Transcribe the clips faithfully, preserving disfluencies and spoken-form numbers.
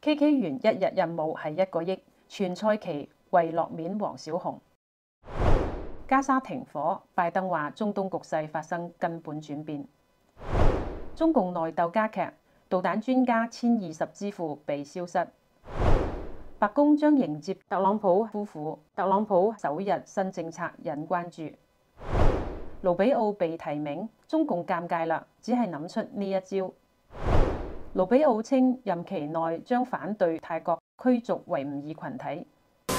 K K 園一日任務係一個億，全賽期為落面黃小紅。加沙停火，拜登話中東局勢發生根本轉變。中共內鬥加劇，導彈專家千二十之父被消失。白宮將迎接特朗普夫婦，特朗普首日新政策引關注。盧比奧被提名，中共尷尬啦，只係諗出呢一招。盧比奧稱任期內將反對泰國驅逐維吾爾群體。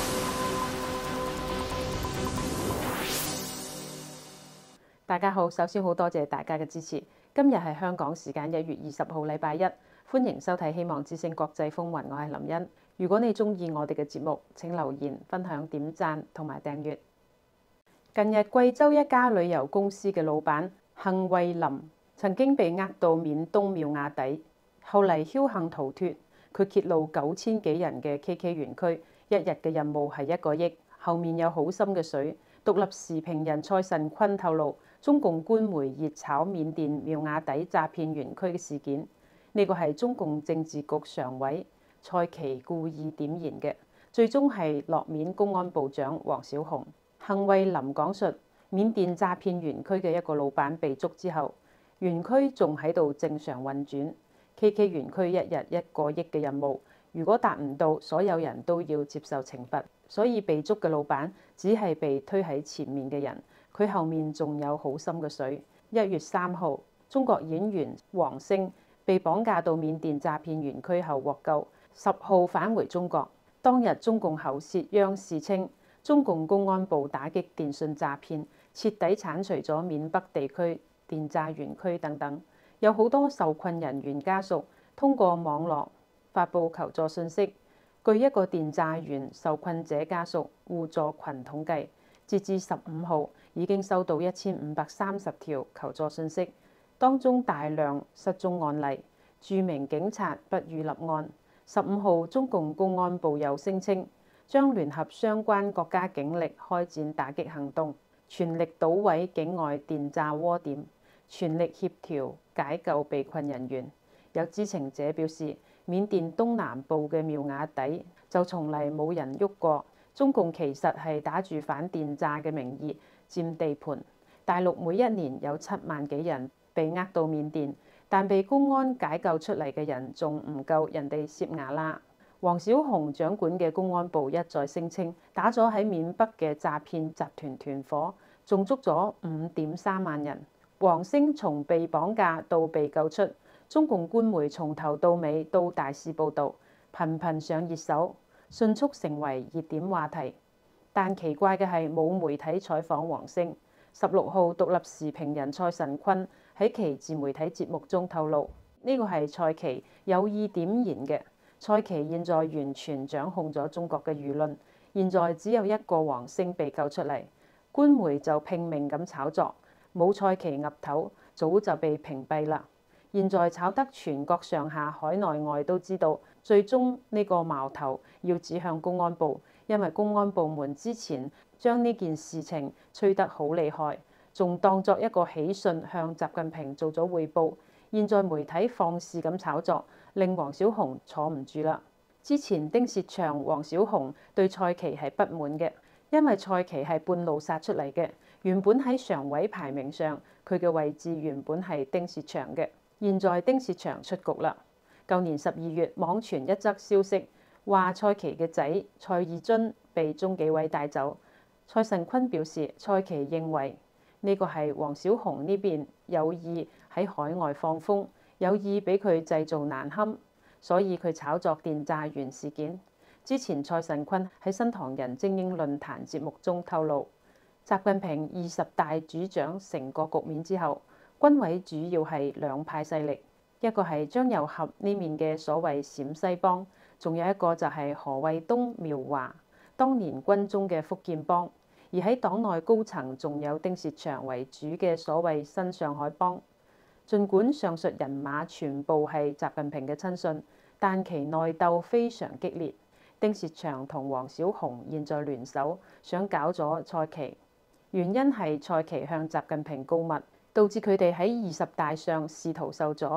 大家好，首先好多謝大家嘅支持。今日係香港時間一月二十號，禮拜一，歡迎收睇《希望之聲國際風雲》，我係林茵。如果你中意我哋嘅節目，請留言、分享、點讚同埋訂閱。近日，貴州一家旅遊公司嘅老闆幸惠林曾經被呃到緬東妙瓦底，後嚟僥倖逃脫。佢揭露九千幾人嘅 K K 園區，一日嘅任務係一個億，後面有好深嘅水。獨立時評人蔡慎坤透露，中共官媒熱炒緬甸妙瓦底詐騙園區嘅事件，呢個係中共政治局常委蔡奇故意點燃嘅，最終係落面公安部長黃小紅。幸惠林講述，緬甸詐騙園區嘅一個老闆被捉之後，園區仲喺度正常運轉。K K 園區一日一個億嘅任務，如果達唔到，所有人都要接受懲罰。所以被捉嘅老闆只係被推喺前面嘅人，佢後面仲有好深嘅水。一月三號，中國演員黃星被綁架到緬甸詐騙園區後獲救，十號返回中國。當日中共喉舌央視稱，中共公安部打擊電信詐騙，徹底剷除咗緬北地區電詐園區等等。有好多受困人員家屬通過網絡發布求助信息。據一個電詐園受困者家屬互助群統計，截至十五號已經收到一千五百三十條求助信息，當中大量失蹤案例，著名警察不予立案。十五號中共公安部又聲稱，將聯合相關國家警力開展打擊行動，全力搗毀境外電詐窩點，全力協調解救被困人員。有知情者表示，緬甸東南部嘅妙瓦底就從嚟冇人喐過，中共其實係打住反電詐嘅名義佔地盤。大陸每一年有七萬幾人被呃到緬甸，但被公安解救出嚟嘅人仲唔夠人哋攝牙啦。黃小紅掌管嘅公安部一再聲稱，打咗喺緬北嘅詐騙集團團伙，仲捉咗五點三萬人。黃星從被綁架到被救出，中共官媒從頭到尾都大肆報導，頻頻上熱搜，迅速成為熱點話題。但奇怪嘅係冇媒體採訪黃星。十六號獨立時評人蔡慎坤喺其自媒體節目中透露，呢個係蔡奇有意點燃嘅。蔡奇現在完全掌控咗中國嘅輿論，現在只有一個黃星被救出嚟，官媒就拼命咁炒作，冇蔡奇岌頭，早就被屏蔽啦。現在炒得全國上下海內外都知道，最終呢個矛頭要指向公安部，因為公安部門之前將呢件事情吹得好厲害，仲當作一個喜訊向習近平做咗彙報。現在媒體放肆咁炒作，令黃小紅坐唔住啦。之前丁薛祥、黃小紅對蔡奇係不滿嘅，因為蔡奇係半路殺出嚟嘅，原本喺常委排名上，佢嘅位置原本係丁薛祥嘅。現在丁薛祥出局啦。舊年十二月，網傳一則消息，話蔡奇嘅仔蔡義津被中紀委帶走。蔡慎坤表示，蔡奇認為呢個係黃小紅呢邊有意喺海外放風，有意俾佢製造難堪，所以佢炒作電詐園事件。之前蔡慎坤喺新唐人精英論壇節目中透露，習近平二十大主掌成個局面之後，軍委主要係兩派勢力，一個係張又俠呢面嘅所謂陝西幫，仲有一個就係何衛東苗華當年軍中嘅福建幫。而喺黨內高層仲有丁薛祥為主嘅所謂新上海幫。儘管上述人馬全部係習近平嘅親信，但其內鬥非常激烈。丁薛祥同黃小紅現在聯手想搞咗蔡奇，原因係蔡奇向習近平告密，導致佢哋喺二十大上仕途受阻。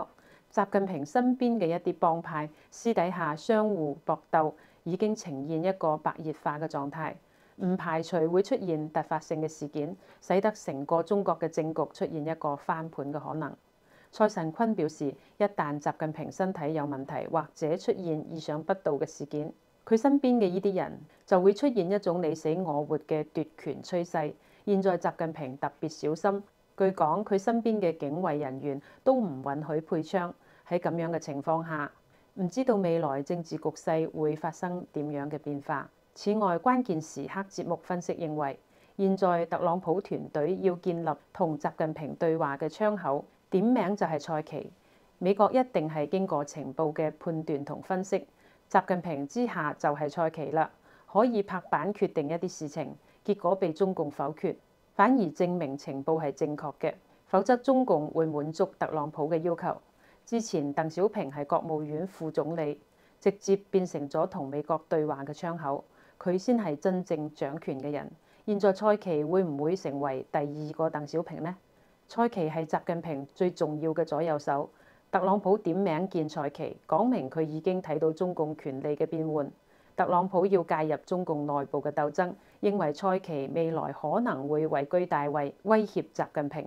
習近平身邊嘅一啲幫派私底下相互搏鬥，已經呈現一個白熱化嘅狀態，唔排除會出現突發性嘅事件，使得成個中國嘅政局出現一個翻盤嘅可能。蔡神坤表示，一旦習近平身體有問題，或者出現意想不到嘅事件，佢身邊嘅呢啲人就會出現一種你死我活嘅奪權趨勢。現在習近平特別小心，據講佢身邊嘅警衛人員都唔允許配槍。喺咁樣嘅情況下，唔知道未來政治局勢會發生點樣嘅變化。此外，關鍵時刻節目分析認為，現在特朗普團隊要建立同習近平對話嘅窗口，點名就係蔡奇。美國一定係經過情報嘅判斷同分析，習近平之下就係蔡奇啦，可以拍板決定一啲事情，結果被中共否決，反而證明情報係正確嘅，否則中共會滿足特朗普嘅要求。之前鄧小平係國務院副總理，直接變成咗同美國對話嘅窗口，佢先係真正掌權嘅人。現在蔡奇會唔會成為第二個鄧小平呢？蔡奇係習近平最重要嘅左右手，特朗普點名見蔡奇，講明佢已經睇到中共權力嘅變換。特朗普要介入中共內部嘅鬥爭，認為蔡奇未來可能會位居大位，威脅習近平。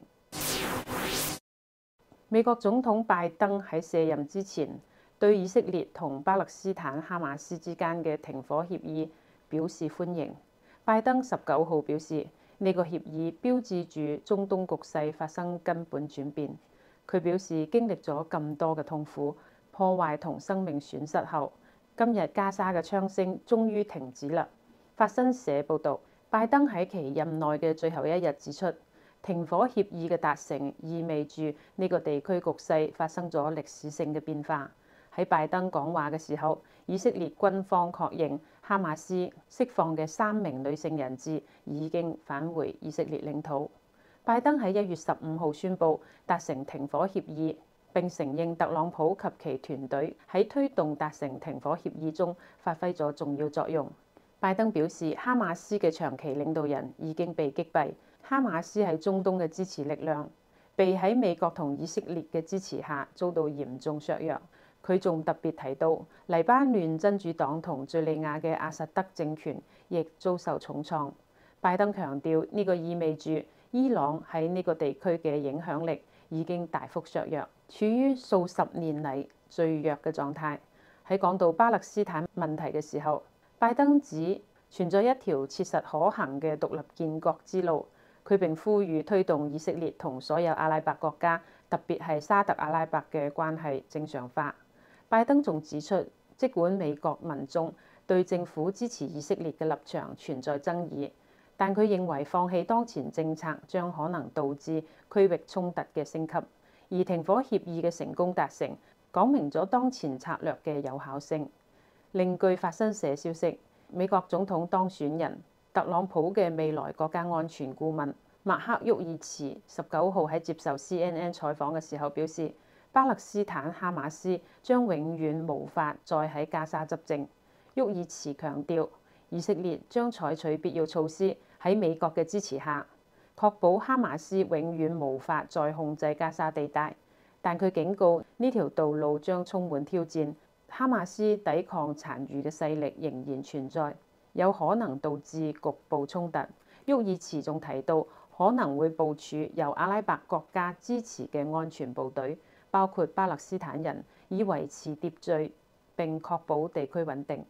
美國總統拜登喺卸任之前，對以色列同巴勒斯坦哈馬斯之間嘅停火協議表示歡迎。拜登十九號表示，呢個協議標誌住中東局勢發生根本轉變。佢表示，經歷咗咁多嘅痛苦、破壞同生命損失後，今日加沙嘅槍聲終於停止啦。法新社報導，拜登喺其任內嘅最後一日指出，停火協議嘅達成意味住呢個地區局勢發生咗歷史性嘅變化。喺拜登講話嘅時候，以色列軍方確認哈馬斯釋放嘅三名女性人質已經返回以色列領土。拜登喺一月十五號宣布達成停火協議，並承認特朗普及其團隊喺推動達成停火協議中發揮咗重要作用。拜登表示，哈馬斯嘅長期領導人已經被擊斃。哈馬斯喺中東嘅支持力量被喺美國同以色列嘅支持下遭到嚴重削弱。佢仲特別提到，黎巴嫩真主黨同敘利亞嘅阿薩德政權亦遭受重創。拜登強調，呢個意味住伊朗喺呢個地區嘅影響力已經大幅削弱，處於數十年嚟最弱嘅狀態。喺講到巴勒斯坦問題嘅時候，拜登指存在一條切實可行嘅獨立建國之路。佢並呼籲推動以色列同所有阿拉伯國家，特別係沙特阿拉伯嘅關係正常化。拜登仲指出，儘管美國民眾對政府支持以色列嘅立場存在爭議，但佢認為放棄當前政策將可能導致區域衝突嘅升級。而停火協議嘅成功達成，講明咗當前策略嘅有效性。另據法新社消息，美國總統當選人特朗普嘅未來國家安全顧問麥克沃爾茨十九號喺接受 C N N 採訪嘅時候表示，巴勒斯坦哈馬斯將永遠無法再喺加沙執政。沃爾茨強調，以色列將採取必要措施，喺美國嘅支持下，確保哈馬斯永遠無法再控制加沙地帶。但佢警告，呢條道路將充滿挑戰，哈馬斯抵抗殘餘嘅勢力仍然存在，有可能導致局部衝突。沃爾茨仲提到，可能會部署由阿拉伯國家支持嘅安全部隊，包括巴勒斯坦人，以維持秩序並確保地區穩定。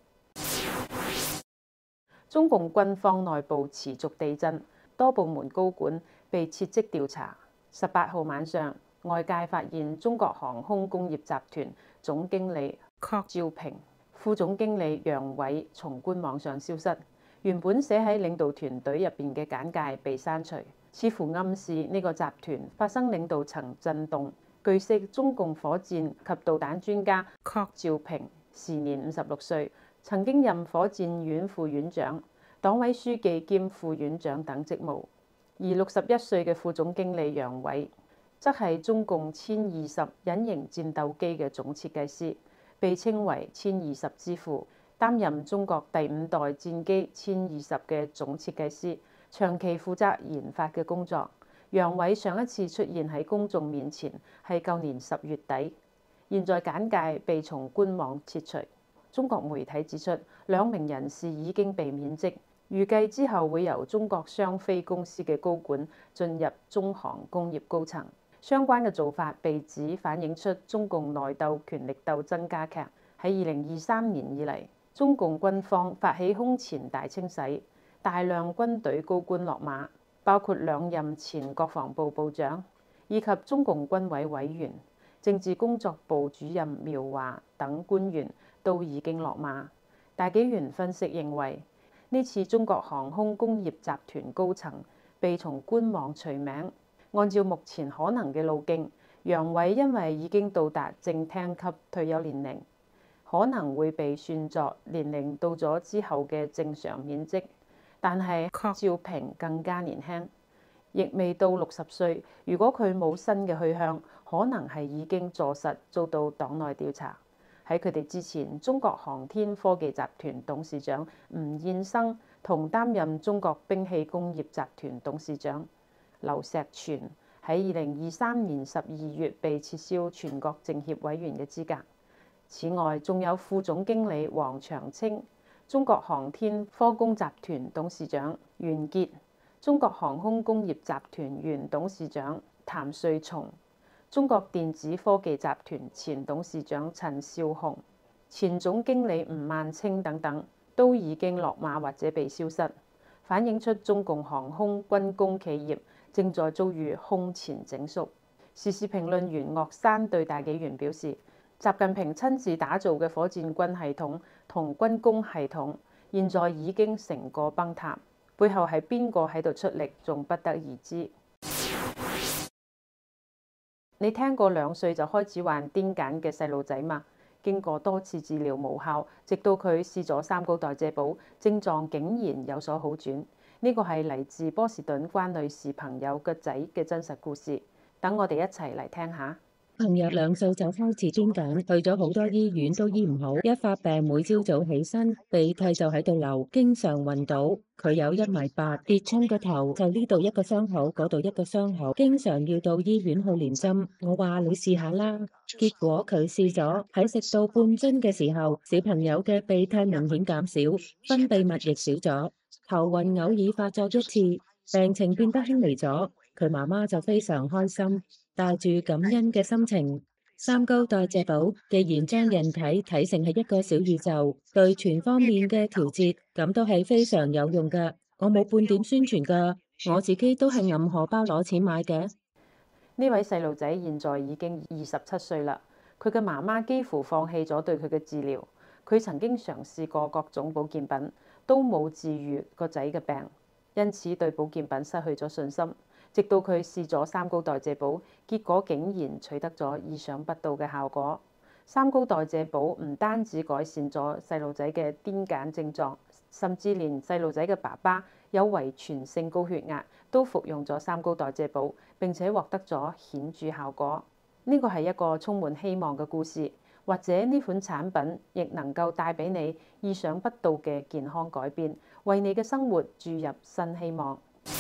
中共軍方內部持續地震，多部門高管被撤職調查。十八號晚上，外界發現中國航空工業集團總經理郝兆平、副總經理楊偉從官網上消失。原本寫喺領導團隊入邊嘅簡介被刪除，似乎暗示呢個集團發生領導層震動。據悉，中共火箭及導彈專家郝兆平時年五十六歲，曾經任火箭院副院長、黨委書記兼副院長等職務。而六十一歲嘅副總經理楊偉，則係中共殲二十隱形戰鬥機嘅總設計師，被稱為殲二十之父。擔任中國第五代戰機殲二十嘅總設計師，長期負責研發嘅工作。楊偉上一次出現喺公眾面前係舊年十月底。 現在簡介被從官網撤除。中國媒體指出，兩名人士已經被免職，預計之後會由中國商飛公司嘅高管進入中航工業高層。相關嘅做法被指反映出中共內鬥權力鬥爭加劇。喺二零二三年以嚟，中共軍方發起空前大清洗，大量軍隊高官落馬，包括兩任前國防部部長以及中共軍委委員、政治工作部主任苗華等官員都已經落馬。大紀元分析認為，呢次中國航空工業集團高層被從官網除名。按照目前可能嘅路徑，楊偉因為已經到達正廳級退休年齡，可能會被算作年齡到咗之後嘅正常免職。但係柯照平更加年輕，亦未到六十歲。如果佢冇新嘅去向，可能係已經坐實遭到黨內調查。喺佢哋之前，中國航天科技集團董事長吳燕生同擔任中國兵器工業集團董事長劉錫全喺二零二三年十二月被撤銷全國政協委員嘅資格。此外，仲有副總經理王長青、中國航天科工集團董事長袁傑、中國航空工業集團原董事長譚瑞松、中國電子科技集團前董事長陳少雄、前總經理吳萬清等等，都已經落馬或者被消失，反映出中共航空軍工企業正在遭遇空前整肅。時事評論員岳山對大紀元表示，習近平親自打造嘅火箭軍系統同軍工系統，現在已經成個崩塌，背後係邊個喺度出力，仲不得而知。你聽過兩歲就開始患癲癇嘅細路仔嗎？經過多次治療無效，直到佢試咗三高代謝寶，症狀竟然有所好轉。呢個係嚟自波士頓關女士朋友個仔嘅真實故事。等我哋一齊嚟聽下。 朋友兩歲就開始癲癇，去咗好多醫院都醫唔好。一發病，每朝早起身鼻涕就喺度流，經常暈倒。佢有一米八，跌親個頭就呢度一個傷口，嗰度一個傷口，經常要到醫院去連針。我話你試下啦，結果佢試咗，喺食到半樽嘅時候，小朋友嘅鼻涕明顯減少，分泌物亦少咗，頭暈偶爾發作一次，病情變得輕微咗。佢媽媽就非常開心，帶住感恩嘅心情。三高代謝寶既然將人體睇成係一個小宇宙，對全方面嘅調節，咁都係非常有用㗎。我冇半點宣傳㗎，我自己都係揞荷包攞錢買嘅。 呢位細路仔現在已經二十七歲啦，佢嘅媽媽幾乎放棄咗對佢嘅治療。佢曾經嘗試過各種保健品，都冇治癒個仔嘅病，因此對保健品失去咗信心。直到佢試咗三高代謝寶，結果竟然取得咗意想不到嘅效果。三高代謝寶唔單止改善咗細路仔嘅癲癇症狀，甚至連細路仔嘅爸爸有遺傳性高血壓都服用咗三高代謝寶，並且獲得咗顯著效果。呢個係一個充滿希望嘅故事，或者呢款產品亦能夠帶俾你意想不到嘅健康改變，為你嘅生活注入新希望。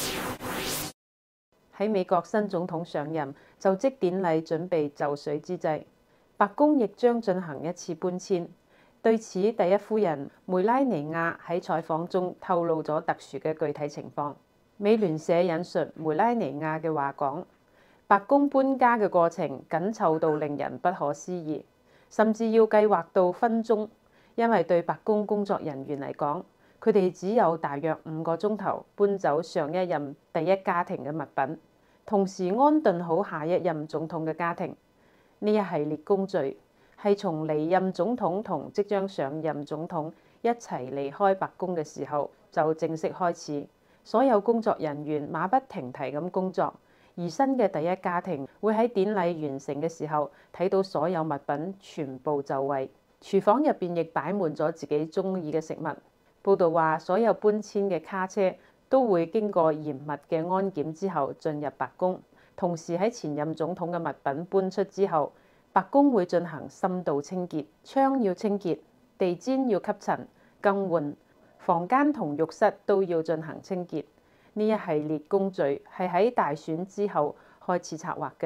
喺美國新總統上任就職典禮準備就緒之際，白宮亦將進行一次搬遷。對此，第一夫人梅拉尼亞喺採訪中透露咗特殊嘅具體情況。美聯社引述梅拉尼亞嘅話講，白宮搬家嘅過程緊湊到令人不可思議，甚至要計劃到分鐘，因為對白宮工作人員嚟講，佢哋只有大約五個鐘頭搬走上一任第一家庭嘅物品，同時安頓好下一任總統嘅家庭。呢一系列工序係從離任總統同即將上任總統一齊離開白宮嘅時候就正式開始，所有工作人員馬不停蹄咁工作，而新嘅第一家庭會喺典禮完成嘅時候睇到所有物品全部就位，廚房入邊亦擺滿咗自己中意嘅食物。報道話，所有搬遷嘅卡車都會經過嚴密嘅安檢之後進入白宮。同時喺前任總統嘅物品搬出之後，白宮會進行深度清潔，窗要清潔，地氈要吸塵更換，房間同浴室都要進行清潔。呢一系列工序係喺大選之後開始策劃嘅，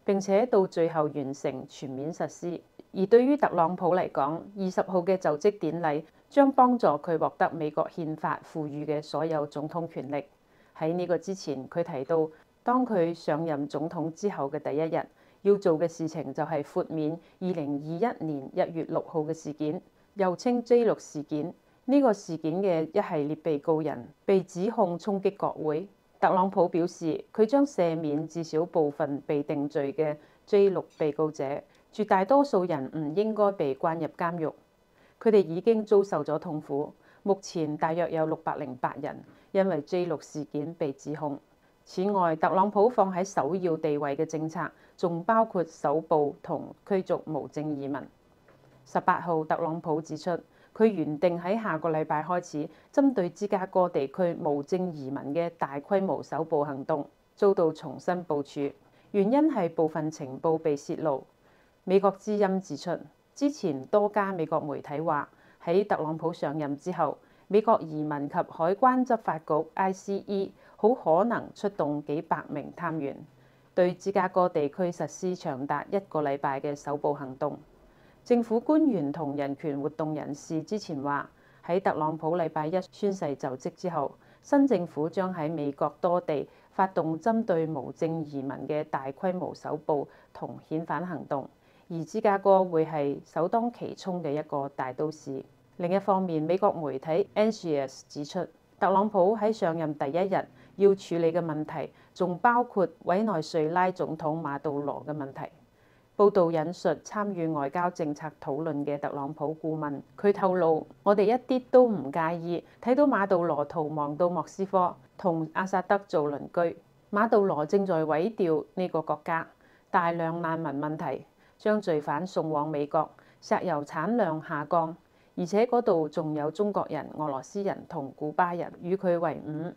並且到最後完成全面實施。而對於特朗普嚟講，二十號嘅就職典禮將幫助佢獲得美國憲法賦予嘅所有總統權力。喺呢個之前，佢提到當佢上任總統之後嘅第一日，要做嘅事情就係豁免二零二一年一月六號嘅事件，又稱 J 六事件。呢個事件嘅一系列被告人被指控衝擊國會。特朗普表示，佢將赦免至少部分被定罪嘅 J 六被告者，絕大多數人唔應該被關入監獄。佢哋已經遭受咗痛苦。目前大約有六百零八人因為 J 六事件被指控。此外，特朗普放喺首要地位嘅政策仲包括搜捕同驅逐無證移民。十八號，特朗普指出，佢原定喺下個禮拜開始針對芝加哥地區無證移民嘅大規模搜捕行動，遭到重新部署，原因係部分情報被泄露。美國之音指出，之前多家美國媒體話喺特朗普上任之後，美國移民及海關執法局 I C E 好可能出動幾百名探員，對芝加哥地區實施長達一個禮拜嘅搜捕行動。政府官員同人權活動人士之前話，喺特朗普禮拜一宣誓就職之後，新政府將喺美國多地發動針對無證移民嘅大規模搜捕同遣返行動，而芝加哥會係首當其衝嘅一個大都市。另一方面，美國媒體 Axios 指出，特朗普喺上任第一日要處理嘅問題仲包括委內瑞拉總統馬杜羅嘅問題。報道引述參與外交政策討論嘅特朗普顧問，佢透露：我哋一啲都唔介意睇到馬杜羅逃亡到莫斯科，同阿薩德做鄰居。馬杜羅正在毀掉呢個國家，大量難民問題，將罪犯送往美國，石油產量下降，而且嗰度仲有中國人、俄羅斯人同古巴人與佢為伍。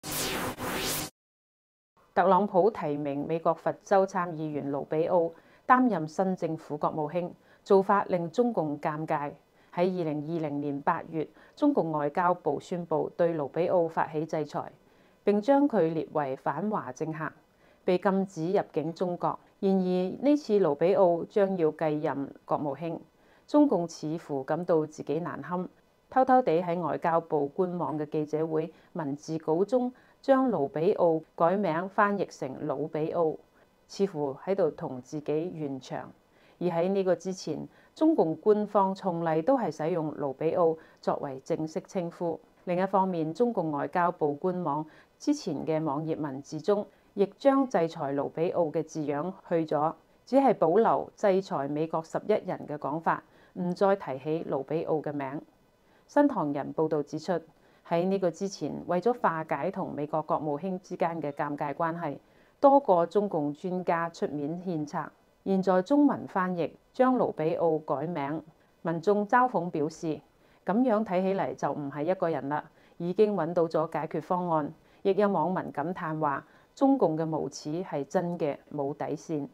特朗普提名美國佛州參議員盧比奧擔任新政府國務卿，做法令中共尷尬。喺二零二零年八月，中共外交部宣布對盧比奧發起制裁，並將佢列為反華政客，被禁止入境中國。然而呢次盧比奧將要繼任國務卿，中共似乎感到自己難堪，偷偷地喺外交部官網嘅記者會文字稿中將盧比奧改名翻譯成魯比奧，似乎喺度同自己圓場。而喺呢個之前，中共官方從嚟都係使用盧比奧作為正式稱呼。另一方面，中共外交部官網之前嘅網頁文字中，亦將制裁盧比奧嘅字樣去咗，只係保留制裁美國十一人嘅講法，唔再提起盧比奧嘅名。新唐人報導指出，喺呢個之前，為咗化解同美國國務卿之間嘅尷尬關係，多個中共專家出面獻策。現在中文翻譯將盧比奧改名，民眾嘲諷表示，咁樣睇起嚟就唔係一個人啦，已經揾到咗解決方案。亦有網民感嘆話，中共嘅無恥係真嘅冇底線。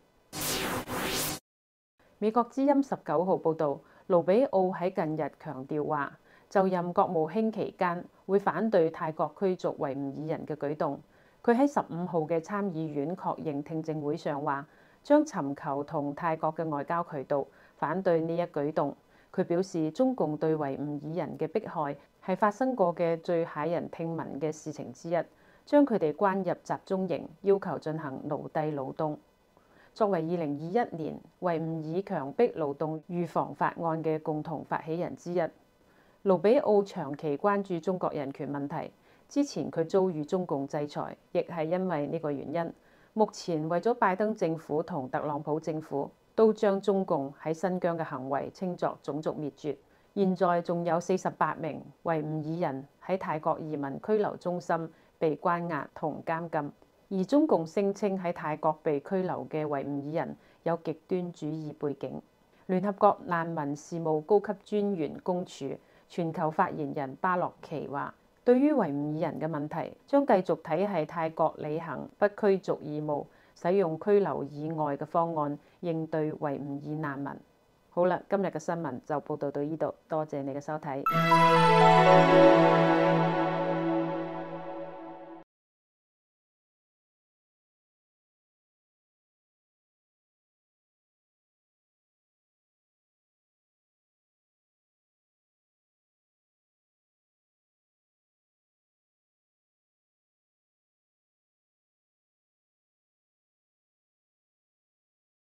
美國之音十九號報導，盧比奧喺近日強調話，就任國務卿期間會反對泰國驅逐維吾爾人嘅舉動。佢喺十五號嘅參議院確認聽證會上話，將尋求同泰國嘅外交渠道反對呢一舉動。佢表示，中共對維吾爾人嘅迫害係發生過嘅最駭人聽聞嘅事情之一，將佢哋關入集中營，要求進行奴隸勞動。作為二零二一年維吾爾強迫勞動預防法案嘅共同發起人之一，盧比奧長期關注中國人權問題。之前佢遭遇中共制裁，亦係因為呢個原因。目前為咗拜登政府同特朗普政府都將中共喺新疆嘅行為稱作種族滅絕。現在仲有四十八名維吾爾人喺泰國移民拘留中心被關押同監禁，而中共聲稱喺泰國被拘留嘅維吾爾人有極端主義背景。聯合國難民事務高級專員公署全球發言人巴洛奇話，對於維吾爾人嘅問題，將繼續睇係泰國履行不驅逐義務，使用拘留以外嘅方案應對維吾爾難民。好啦，今日嘅新聞就報道到呢度，多謝你嘅收睇。